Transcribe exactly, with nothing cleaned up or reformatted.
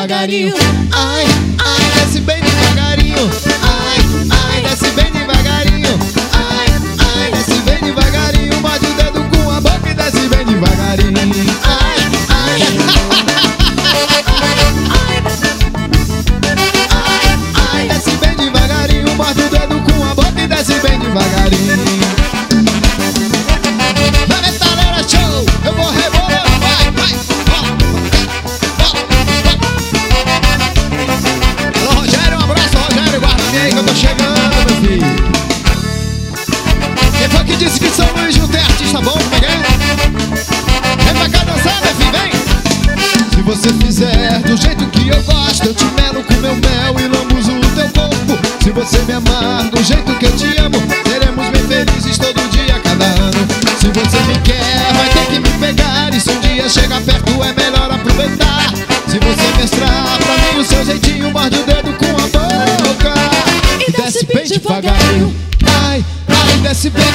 devagarinho. Ai, ai, desce bem devagarinho. Ai, ai, desce bem devagarinho. Ai, ai, desce bem devagarinho. Morde o dedo com a boca e desce bem devagarinho. Ai, ai, ai, desce bem devagarinho. Morde o dedo com a boca e desce bem devagarinho. Na metaleira show, eu vou rebolar. Vai, vai, alô, Rogério, um abraço, Rogério. Guarda-me aí que eu tô chegando, meu filho. Quem foi que disse que São Luís não tem artista bom? Como é que é? Vem pra cá dançar, meu filho, vem. Se você fizer do jeito que eu gosto, eu te melo com meu mel e lambuzo o teu corpo. Se você me amar do jeito que eu te amo, seremos bem felizes todo dia, cada ano. Se você me quer, vai ter que me pegar. E se um dia chegar perto, é melhor aproveitar. Se você mostrar pra mim o seu jeitinho, morde o dedo com a boca e desce bem devagarinho. Ai, ai, desce bem